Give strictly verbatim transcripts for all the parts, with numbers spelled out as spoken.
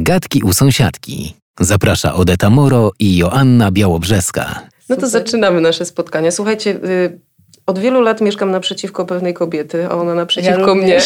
Gadki u sąsiadki. Zaprasza Odeta Moro i Joanna Białobrzeska. No to zaczynamy nasze spotkanie. Słuchajcie, y, od wielu lat mieszkam naprzeciwko pewnej kobiety, a ona naprzeciwko ja mnie.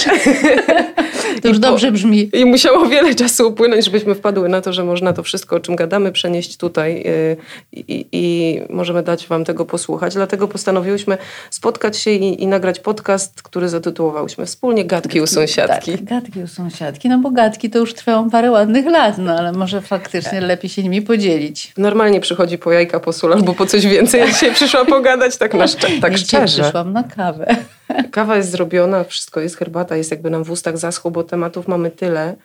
To już dobrze brzmi. I musiało wiele czasu upłynąć, żebyśmy wpadły na to, że można to wszystko, o czym gadamy, przenieść tutaj y, i, i możemy dać wam tego posłuchać. Dlatego postanowiłyśmy spotkać się i, i nagrać podcast, który zatytułowałyśmy wspólnie Gadki u sąsiadki. Tak, gadki u sąsiadki. No bo gadki to już trwają parę ładnych lat, no ale może faktycznie lepiej się nimi podzielić. Normalnie przychodzi po jajka, po sól albo po coś więcej. Ja dzisiaj przyszła pogadać tak, na szczerze, tak ja szczerze. Przyszłam na kawę. Kawa jest zrobiona, wszystko jest, herbata jest, jakby nam w ustach zaschło, bo tematów mamy tyle.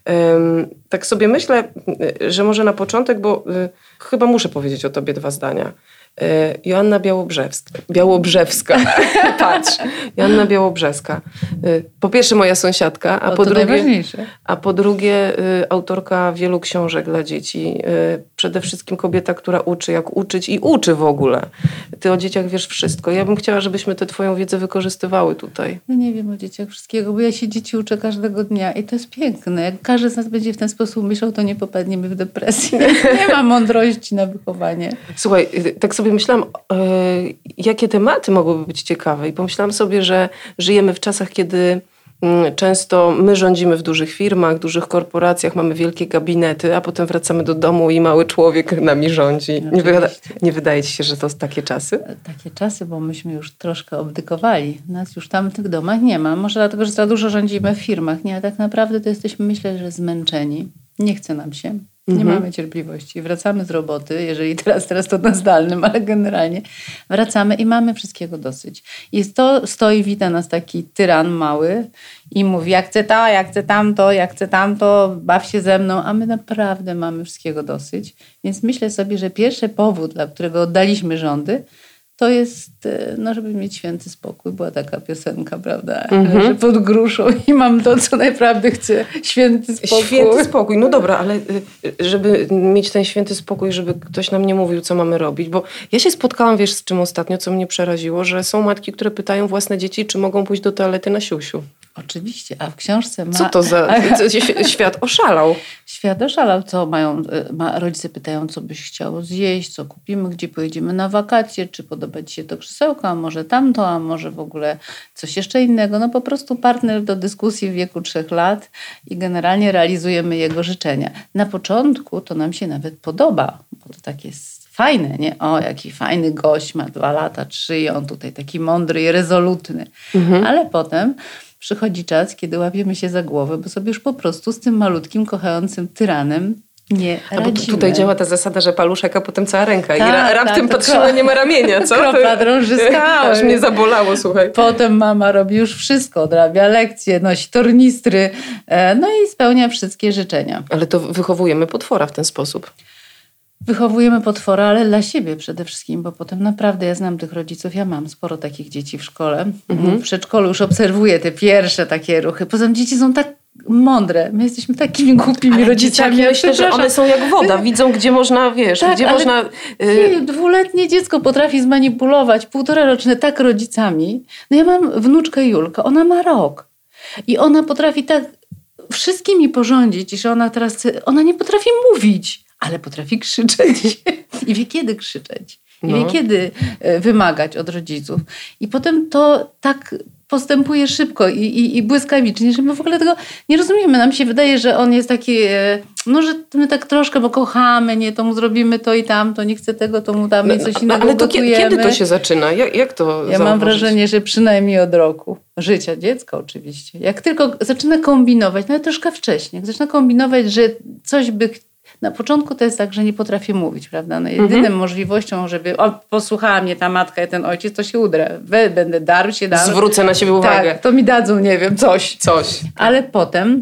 Um, tak sobie myślę, że może na początek, bo y, chyba muszę powiedzieć o tobie dwa zdania. Y, Joanna Białobrzewska. Białobrzewska. Patrz. Joanna Białobrzeska. Y, po pierwsze moja sąsiadka, a o, po to drugie, najważniejsze. a po drugie y, autorka wielu książek dla dzieci. Y, przede wszystkim kobieta, która uczy, jak uczyć i uczy w ogóle. Ty o dzieciach wiesz wszystko. Ja bym chciała, żebyśmy tę twoją wiedzę wykorzystywały tutaj. Ja nie wiem o dzieciach wszystkiego, bo ja się dzieci uczę każdego dnia i to jest piękne. Jak każdy z nas będzie w ten sposób myślał, to nie popadniemy w depresję. Nie ma mądrości na wychowanie. Słuchaj, tak sobie myślałam, yy, jakie tematy mogłyby być ciekawe i pomyślałam sobie, że żyjemy w czasach, kiedy yy, często my rządzimy w dużych firmach, dużych korporacjach, mamy wielkie gabinety, a potem wracamy do domu i mały człowiek nami rządzi. Nie, wyda- nie wydaje ci się, że to takie czasy? Takie czasy, bo myśmy już troszkę obdykowali. Nas już tam w tych domach nie ma. Może dlatego, że za dużo rządzimy w firmach. Nie, a tak naprawdę to jesteśmy, myślę, że zmęczeni. Nie chce nam się. Nie mhm. mamy cierpliwości. Wracamy z roboty, jeżeli teraz, teraz to na zdalnym, ale generalnie wracamy i mamy wszystkiego dosyć. I to stoi, wita nas taki tyran mały i mówi, jak chcę to, jak chcę tamto, jak chcę tamto, baw się ze mną, a my naprawdę mamy wszystkiego dosyć. Więc myślę sobie, że pierwszy powód, dla którego oddaliśmy rządy, to jest, no, żeby mieć święty spokój. Była taka piosenka, prawda? Mm-hmm. Że pod gruszą i mam to, co naprawdę chcę. Święty spokój. Święty spokój. No dobra, ale żeby mieć ten święty spokój, żeby ktoś nam nie mówił, co mamy robić. Bo ja się spotkałam, wiesz, z czym ostatnio, co mnie przeraziło, że są matki, które pytają własne dzieci, czy mogą pójść do toalety na siusiu. Oczywiście, a w książce ma... Co to za... Świat oszalał. Świat oszalał. Co mają... Ma, rodzice pytają, co byś chciało zjeść, co kupimy, gdzie pojedziemy na wakacje, czy podoba ci się to krzesełko, a może tamto, a może w ogóle coś jeszcze innego. No po prostu partner do dyskusji w wieku trzech lat i generalnie realizujemy jego życzenia. Na początku to nam się nawet podoba, bo to tak jest fajne, nie? O, jaki fajny gość, ma dwa lata, trzy i on tutaj taki mądry i rezolutny. Mhm. Ale potem przychodzi czas, kiedy łapiemy się za głowę, bo sobie już po prostu z tym malutkim, kochającym tyranem nie radzimy. A bo tutaj działa ta zasada, że paluszek, a potem cała ręka. Tak, I ra- raptem tak, patrzyła, kro... nie ma ramienia, co? Kropla drążyska. Aż mnie zabolało, słuchaj. Potem mama robi już wszystko, odrabia lekcje, nosi tornistry, no i spełnia wszystkie życzenia. Ale to wychowujemy potwora w ten sposób. Wychowujemy potwora, ale dla siebie przede wszystkim, bo potem naprawdę ja znam tych rodziców, ja mam sporo takich dzieci w szkole. Mhm. W przedszkolu już obserwuję te pierwsze takie ruchy. Poza tym dzieci są tak mądre. My jesteśmy takimi głupimi ale rodzicami. Ja myślę, że one są jak woda. Widzą, gdzie można, wiesz, tak, gdzie ale można... Y... Dwuletnie dziecko potrafi zmanipulować, półtora roczne tak rodzicami. No ja mam wnuczkę Julkę, ona ma rok. I ona potrafi tak wszystkimi porządzić, że ona teraz... Ona nie potrafi mówić, ale potrafi krzyczeć. I wie, kiedy krzyczeć. I no. wie, kiedy wymagać od rodziców. I potem to tak postępuje szybko i, i, i błyskawicznie, że my w ogóle tego nie rozumiemy. Nam się wydaje, że on jest taki, no, że my tak troszkę, bo kochamy, nie, to mu zrobimy to i tamto, nie chce tego, to mu damy no, coś innego. Ale to kiedy, kiedy to się zaczyna? Jak, jak to Ja zauważyć? mam wrażenie, że przynajmniej od roku życia dziecka oczywiście. Jak tylko zaczyna kombinować, nawet troszkę wcześniej, jak zaczyna kombinować, że coś by na początku to jest tak, że nie potrafię mówić, prawda? No jedyną mhm. możliwością, żeby o, posłuchała mnie ta matka i ten ojciec, to się udrę. Będę darł się darł. Zwrócę na siebie uwagę. Tak, to mi dadzą, nie wiem, coś. Coś. Ale potem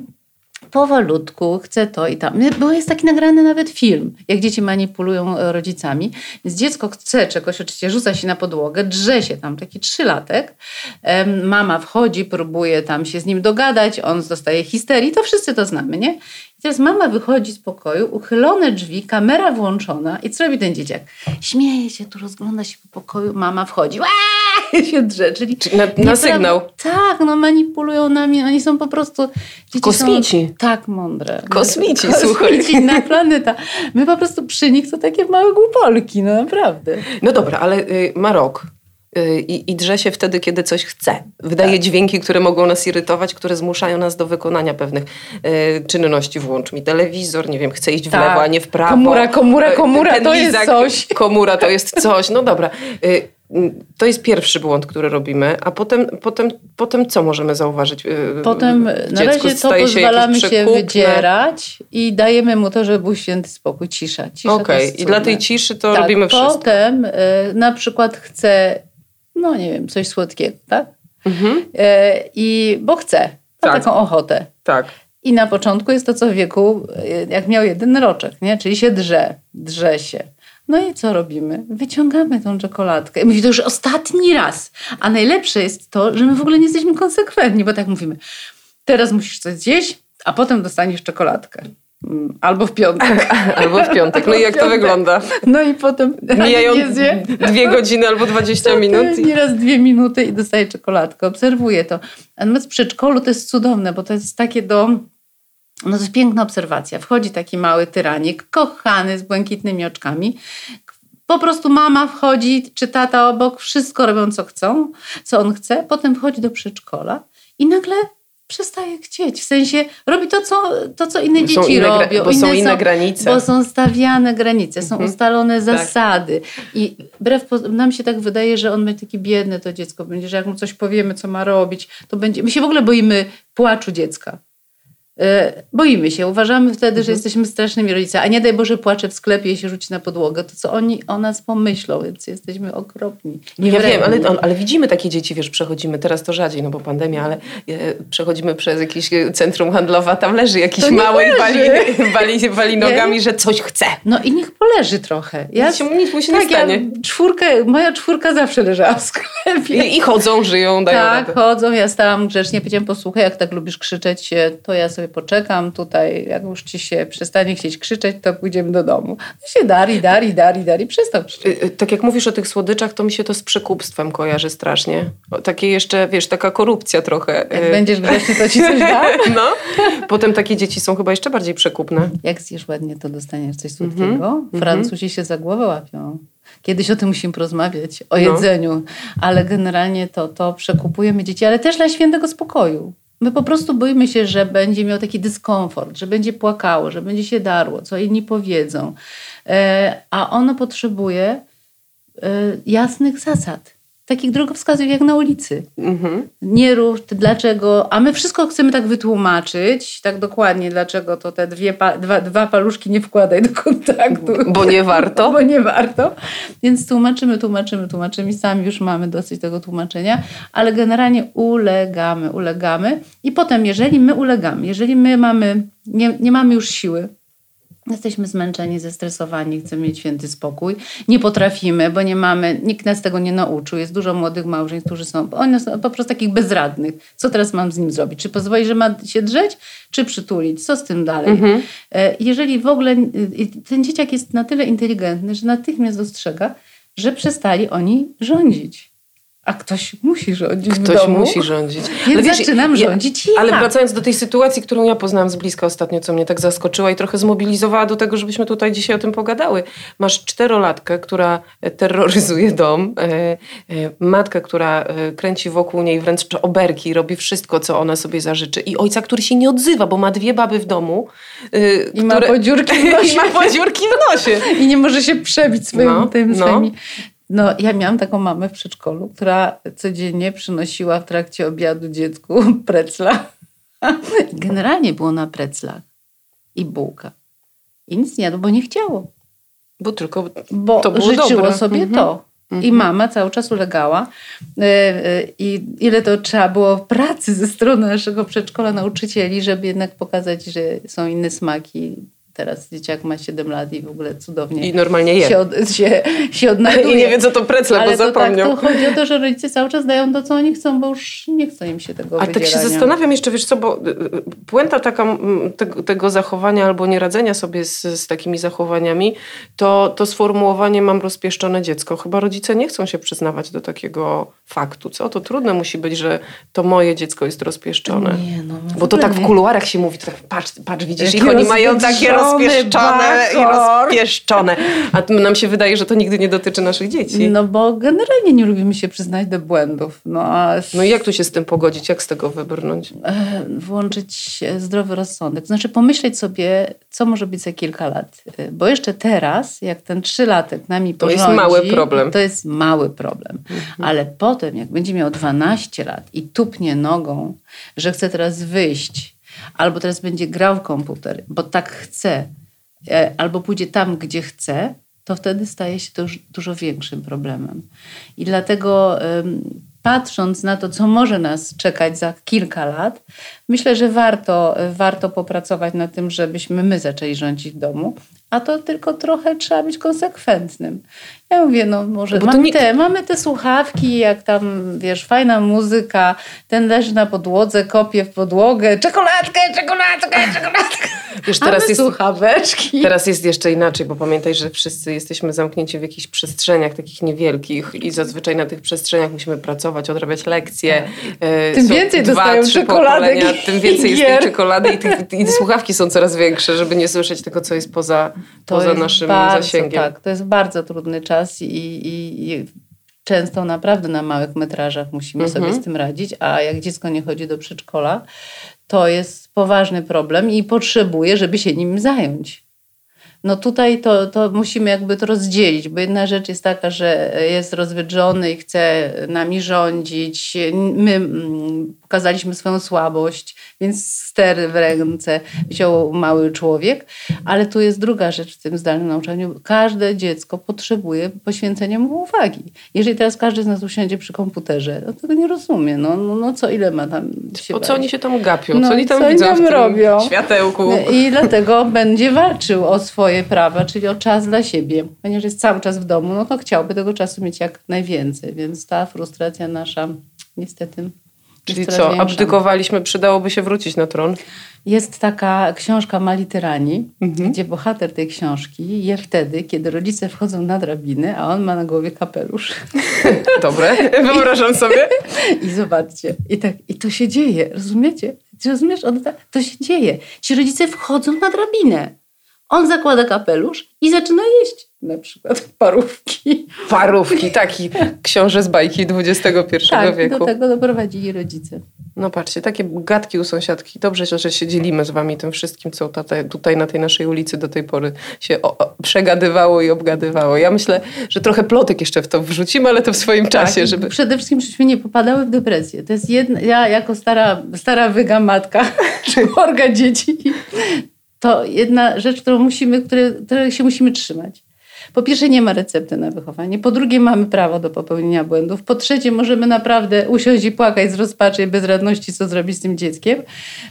powolutku chcę to i tam. Bo jest taki nagrany nawet film, jak dzieci manipulują rodzicami. Więc dziecko chce czegoś, oczywiście rzuca się na podłogę, drze się tam, taki trzylatek. Mama wchodzi, próbuje tam się z nim dogadać, on dostaje histerii, to wszyscy to znamy, nie? I teraz mama wychodzi z pokoju, uchylone drzwi, kamera włączona i co robi ten dzieciak? Śmieje się, tu rozgląda się po pokoju, mama wchodzi. Aaaa! się drze. Czyli Czyli na, na sygnał. Tak, no manipulują nami. Oni są po prostu... Kosmici. Są tak mądre. Kosmici, Kosmici, słuchaj. inna planeta. My po prostu przy nich to takie małe głupolki, no naprawdę. No dobra, ale y, ma rok. I, i drze się wtedy, kiedy coś chce. Wydaje tak. dźwięki, które mogą nas irytować, które zmuszają nas do wykonania pewnych y, czynności. Włącz mi telewizor, nie wiem, chcę iść w tak. lewo, a nie w prawo. Komura, komura, komura, Ten to lizak, jest coś. Komura to jest coś. No dobra. Y, to jest pierwszy błąd, który robimy, a potem, potem, potem co możemy zauważyć? Potem na razie to pozwalamy się, się wydzierać i dajemy mu to, żeby był święty spokój, cisza. cisza Okej, okay. I dla tej ciszy to tak, robimy wszystko. Potem y, na przykład chce, no nie wiem, coś słodkiego, tak? Mhm. Y, I bo chce, ma tak. taką ochotę. Tak. I na początku jest to, co w wieku, jak miał jeden roczek, nie? Czyli się drze, drze się. No i co robimy? Wyciągamy tą czekoladkę. I mówię, to już ostatni raz. A najlepsze jest to, że my w ogóle nie jesteśmy konsekwentni, bo tak mówimy, teraz musisz coś zjeść, a potem dostaniesz czekoladkę. Albo w piątek. Albo w piątek. No i jak to wygląda? No i potem mijają dwie godziny albo dwadzieścia minut. Nieraz dwie minuty i dostaje czekoladkę. Obserwuję to. Natomiast w przedszkolu to jest cudowne, bo to jest takie do... No to jest piękna obserwacja. Wchodzi taki mały tyranik, kochany, z błękitnymi oczkami. Po prostu mama wchodzi, czy tata obok, wszystko robią, co chcą, co on chce. Potem wchodzi do przedszkola i nagle przestaje chcieć. W sensie robi to, co, to, co inne są dzieci inne, robią. Bo inne są inne są, granice. Bo są stawiane granice, są mhm. ustalone zasady. Tak. I wbrew nam się tak wydaje, że on będzie taki biedny, to dziecko będzie, że jak mu coś powiemy, co ma robić, to będzie... My się w ogóle boimy płaczu dziecka. Boimy się, uważamy wtedy, mhm. że jesteśmy strasznymi rodzicami, a nie daj Boże płacze w sklepie i się rzuci na podłogę, to co oni o nas pomyślą, więc jesteśmy okropni. Ja wiem, ale, ale widzimy takie dzieci, wiesz, przechodzimy, teraz to rzadziej, no bo pandemia, ale e, przechodzimy przez jakieś centrum handlowe, a tam leży jakiś mały i wali, wali, wali nogami, nie? Że coś chce. No i niech poleży trochę. Ja, nic, nic mu się tak, nie stanie. Ja czwórkę, moja czwórka zawsze leżała w sklepie. I, i chodzą, żyją, dają Tak, radę. chodzą, ja stałam grzecznie, powiedziałam, posłuchaj, jak tak lubisz krzyczeć, to ja sobie poczekam tutaj, jak już ci się przestanie chcieć krzyczeć, to pójdziemy do domu. No się dari, dari, dari, dari, przestał krzyczeć. Tak jak mówisz o tych słodyczach, to mi się to z przekupstwem kojarzy strasznie. O, takie jeszcze, wiesz, taka korupcja trochę. Jak będziesz grzeczny, to ci coś da? No. Potem takie dzieci są chyba jeszcze bardziej przekupne. Jak zjesz ładnie, to dostaniesz coś słodkiego. Mm-hmm. Francuzi się za głowę łapią. Kiedyś o tym musimy porozmawiać, o jedzeniu. No. Ale generalnie to, to przekupujemy dzieci, ale też dla świętego spokoju. My po prostu boimy się, że będzie miał taki dyskomfort, że będzie płakało, że będzie się darło, co inni powiedzą. E, a ono potrzebuje e, jasnych zasad. Takich drogowskazów jak na ulicy. Mm-hmm. Nie rób, dlaczego. A my wszystko chcemy tak wytłumaczyć, tak dokładnie, dlaczego to te dwie, dwa, dwa paluszki nie wkładaj do kontaktu. Bo nie warto. Bo nie warto. Więc tłumaczymy, tłumaczymy, tłumaczymy. Sami już mamy dosyć tego tłumaczenia, ale generalnie ulegamy, ulegamy. I potem, jeżeli my ulegamy, jeżeli my mamy, nie, nie mamy już siły, jesteśmy zmęczeni, zestresowani, chcemy mieć święty spokój. Nie potrafimy, bo nie mamy, nikt nas tego nie nauczył. Jest dużo młodych małżeństw, którzy są, oni są po prostu takich bezradnych. Co teraz mam z nim zrobić? Czy pozwolić, że ma się drzeć, czy przytulić? Co z tym dalej? Mhm. Jeżeli w ogóle ten dzieciak jest na tyle inteligentny, że natychmiast dostrzega, że przestali oni rządzić. A ktoś musi rządzić Ktoś w domu. musi rządzić. Więc ale wiesz, zaczynam ja, rządzić ja. Ale wracając do tej sytuacji, którą ja poznałam z bliska ostatnio, co mnie tak zaskoczyła i trochę zmobilizowała do tego, żebyśmy tutaj dzisiaj o tym pogadały. Masz czterolatkę, która terroryzuje dom, e, e, matkę, która e, kręci wokół niej wręcz oberki, robi wszystko, co ona sobie zażyczy i ojca, który się nie odzywa, bo ma dwie baby w domu. E, I które, ma podziurki w nosie. I ma podziurki w nosie. I nie może się przebić swoim, no, tym, no. swoimi... No, ja miałam taką mamę w przedszkolu, która codziennie przynosiła w trakcie obiadu dziecku precla. Generalnie było na preclach i bułka. I nic nie jadło, bo nie chciało. Bo tylko bo to było życzyło dobre. sobie mhm. to. I mama cały czas ulegała. I ile to trzeba było pracy ze strony naszego przedszkola nauczycieli, żeby jednak pokazać, że są inne smaki. teraz dzieciak ma siedem lat i w ogóle cudownie I normalnie je. się, od, się, się odnajduje. I nie wie, co to precle, ale bo zapomniał. Tak, to chodzi o to, że rodzice cały czas dają to, co oni chcą, bo już nie chce im się tego A wydzierania. tak się zastanawiam jeszcze, wiesz co, bo puenta taka tego, tego zachowania albo nieradzenia sobie z, z takimi zachowaniami, to, to sformułowanie mam rozpieszczone dziecko. Chyba rodzice nie chcą się przyznawać do takiego faktu, co? To trudne musi być, że to moje dziecko jest rozpieszczone. Nie, no, bo to tak w kuluarach się mówi, to tak patrz, patrz widzisz, ich oni mają takie rozpieszczone bakor. i rozpieszczone. A nam się wydaje, że to nigdy nie dotyczy naszych dzieci. No bo generalnie nie lubimy się przyznać do błędów. No, a no i jak tu się z tym pogodzić? Jak z tego wybrnąć? Włączyć zdrowy rozsądek. Znaczy pomyśleć sobie, co może być za kilka lat. Bo jeszcze teraz, jak ten trzylatek nami to porządzi, jest mały problem. To jest mały problem. Mhm. Ale potem, jak będzie miał dwanaście lat i tupnie nogą, że chce teraz wyjść, albo teraz będzie grał w komputer, bo tak chce, albo pójdzie tam, gdzie chce, to wtedy staje się to już dużo większym problemem. I dlatego patrząc na to, co może nas czekać za kilka lat, myślę, że warto, warto popracować nad tym, żebyśmy my zaczęli rządzić w domu, a to tylko trochę trzeba być konsekwentnym. Ja mówię, no może mamy, nie... te, mamy te słuchawki, jak tam, wiesz, fajna muzyka, ten leży na podłodze, kopie w podłogę, czekoladkę, czekoladkę, czekoladkę. Wiesz, teraz jest, słuchaweczki. Teraz jest jeszcze inaczej, bo pamiętaj, że wszyscy jesteśmy zamknięci w jakichś przestrzeniach takich niewielkich i zazwyczaj na tych przestrzeniach musimy pracować, odrabiać lekcje. Tak. Tym więcej dwa, dostają czekoladek i tym więcej jest gier. tej czekolady i, tych, i te słuchawki są coraz większe, żeby nie słyszeć tego, co jest poza, to poza jest naszym bardzo, zasięgiem. Tak, to jest bardzo trudny czas i, i, i często naprawdę na małych metrażach musimy mhm. sobie z tym radzić, a jak dziecko nie chodzi do przedszkola, to jest poważny problem i potrzebuje, żeby się nim zająć. No tutaj to, to musimy jakby to rozdzielić, bo jedna rzecz jest taka, że jest rozwydrzony i chce nami rządzić. My pokazaliśmy swoją słabość, więc ster w ręce wziął mały człowiek. Ale tu jest druga rzecz w tym zdalnym nauczaniu. Każde dziecko potrzebuje poświęcenia mu uwagi. Jeżeli teraz każdy z nas usiądzie przy komputerze, no to tego nie rozumie. No, no, no co, ile ma tam się Po bać? co oni się tam gapią? No, co oni tam co widzą oni tam w tym robią? światełku? I dlatego będzie walczył o swoje prawa, czyli o czas dla siebie. Ponieważ jest cały czas w domu, no to chciałby tego czasu mieć jak najwięcej. Więc ta frustracja nasza niestety Czyli jest co, coraz większa. abdykowaliśmy, przydałoby się wrócić na tron? Jest taka książka Mali Tyrani, mhm. gdzie bohater tej książki je wtedy, kiedy rodzice wchodzą na drabinę, a on ma na głowie kapelusz. Dobre, wyobrażam sobie. I zobaczcie, i, tak, i to się dzieje, rozumiecie? Ty rozumiesz? On, to się dzieje. Ci rodzice wchodzą na drabinę. On zakłada kapelusz i zaczyna jeść na przykład parówki. Parówki, taki książę z bajki dwudziestego pierwszego tak, wieku. do tego doprowadzili rodzice. No patrzcie, takie gadki u sąsiadki. Dobrze, że się dzielimy z wami tym wszystkim, co tutaj na tej naszej ulicy do tej pory się o, o, przegadywało i obgadywało. Ja myślę, że trochę plotek jeszcze w to wrzucimy, ale to w swoim czasie. Tak, żeby... Przede wszystkim, żebyśmy nie popadały w depresję. To jest jedna, ja jako stara, stara wyga matka, czworga dzieci, to jedna rzecz, którą musimy, której, której się musimy trzymać. Po pierwsze, nie ma recepty na wychowanie. Po drugie, mamy prawo do popełnienia błędów. Po trzecie, możemy naprawdę usiąść i płakać z rozpaczy i bezradności, co zrobić z tym dzieckiem.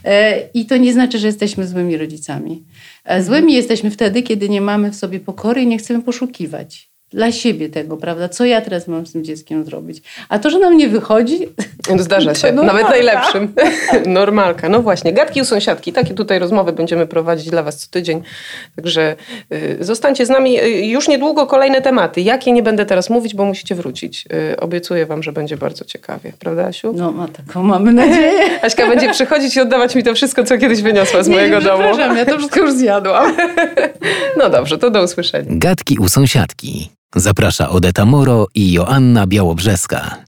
I to nie znaczy, że jesteśmy złymi rodzicami. Złymi jesteśmy wtedy, kiedy nie mamy w sobie pokory i nie chcemy poszukiwać dla siebie tego, prawda? Co ja teraz mam z tym dzieckiem zrobić? A to, że nam nie wychodzi... Zdarza się. Nawet najlepszym. Normalka. No właśnie. Gadki u sąsiadki. Takie tutaj rozmowy będziemy prowadzić dla was co tydzień. Także y, zostańcie z nami. Y, już niedługo kolejne tematy. Jakie nie będę teraz mówić, bo musicie wrócić. Y, obiecuję wam, że będzie bardzo ciekawie. Prawda, Asiu? No, ma taką mamy nadzieję. Aśka będzie przychodzić i oddawać mi to wszystko, co kiedyś wyniosła z nie, mojego nie, domu. Przepraszam, ja to wszystko już zjadłam. No dobrze, to do usłyszenia. Gadki u sąsiadki. Zaprasza Odeta Moro i Joanna Białobrzeska.